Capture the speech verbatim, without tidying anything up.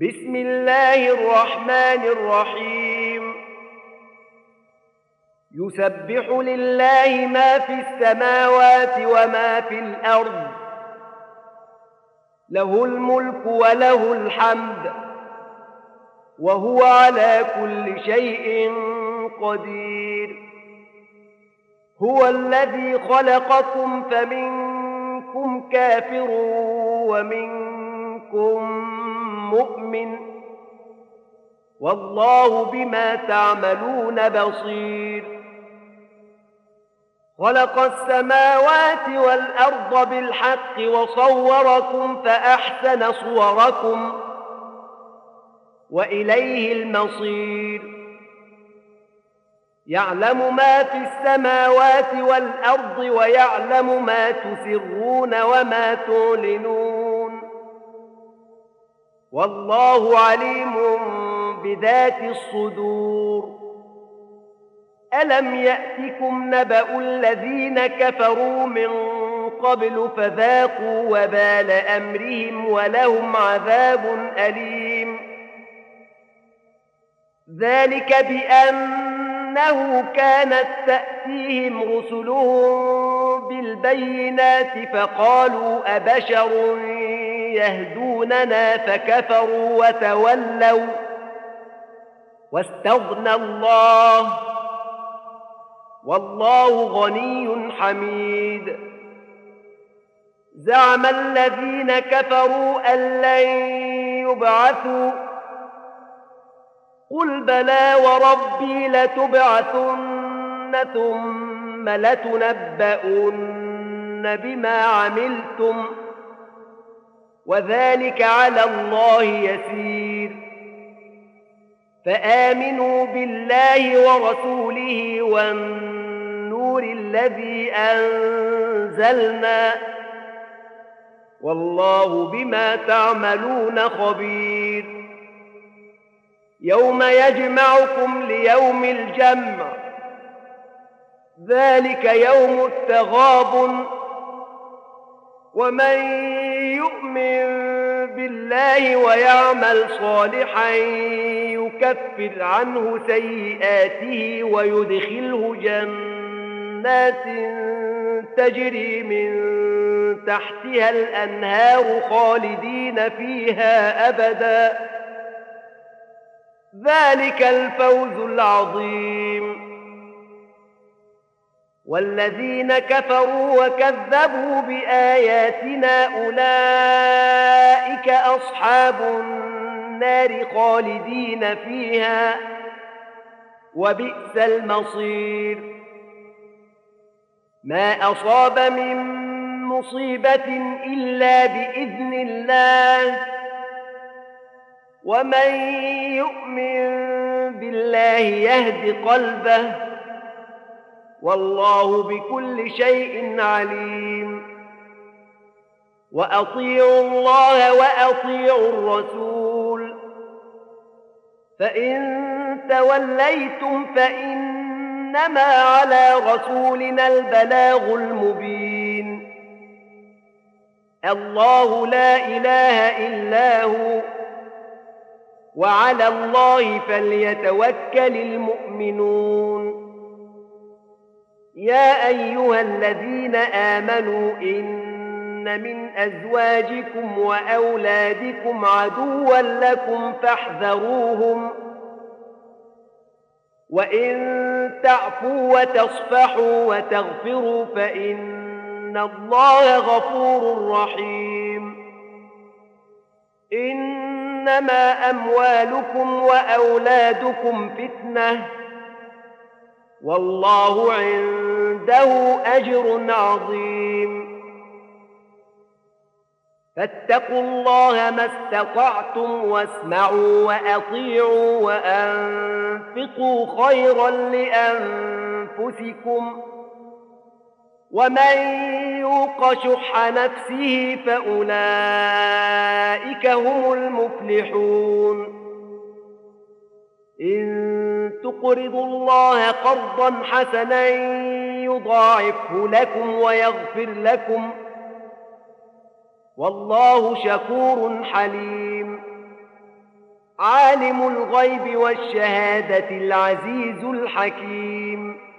بسم الله الرحمن الرحيم. يسبح لله ما في السماوات وما في الأرض، له الملك وله الحمد، وهو على كل شيء قدير. هو الذي خلقكم فمنكم كافر ومنكم مؤمن، والله بما تعملون بصير. خلق السماوات والأرض بالحق وصوركم فأحسن صوركم وإليه المصير. يعلم ما في السماوات والأرض ويعلم ما تسرون وما تعلنون، والله عليم بذات الصدور. ألم يأتكم نبأ الذين كفروا من قبل فذاقوا وبال أمرهم ولهم عذاب أليم. ذلك بأنه كانت تأتيهم رسلهم بالبينات فقالوا أبشر يهدوننا فكفروا وتولوا واستغنى الله، والله غني حميد. زعم الذين كفروا أن لن يبعثوا، قل بلى وربي لتبعثن ثم لتنبؤن بما عملتم، وذلك على الله يسير. فآمنوا بالله ورسوله والنور الذي أنزلنا، والله بما تعملون خبير. يوم يجمعكم ليوم الجمع، ذلك يوم التغابن. ومن يؤمن بالله ويعمل صالحا يكفر عنه سيئاته ويدخله جنات تجري من تحتها الأنهار خالدين فيها أبدا، ذلك الفوز العظيم. والذين كفروا وكذبوا بآياتنا أولئك أصحاب النار خالدين فيها، وبئس المصير. ما أصاب من مصيبة إلا بإذن الله، ومن يؤمن بالله يهد قلبه، والله بكل شيء عليم. وأطيعوا الله وأطيعوا الرسول، فإن توليتم فإنما على رسولنا البلاغ المبين. الله لا إله إلا هو، وعلى الله فليتوكل المؤمنون. يا أيها الذين آمنوا إن من أزواجكم وأولادكم عدوا لكم فاحذروهم، وإن تعفوا وتصفحوا وتغفروا فإن الله غفور رحيم. إنما أموالكم وأولادكم فتنة، والله عنده أجر عظيم. فاتقوا الله ما استطعتم واسمعوا وأطيعوا وأنفقوا خيرا لأنفسكم، ومن يوق شح نفسه فأولئك هم المفلحون. إن تقرضوا الله قرضا حسنا يضاعفه لكم ويغفر لكم، والله شكور حليم. عالم الغيب والشهادة العزيز الحكيم.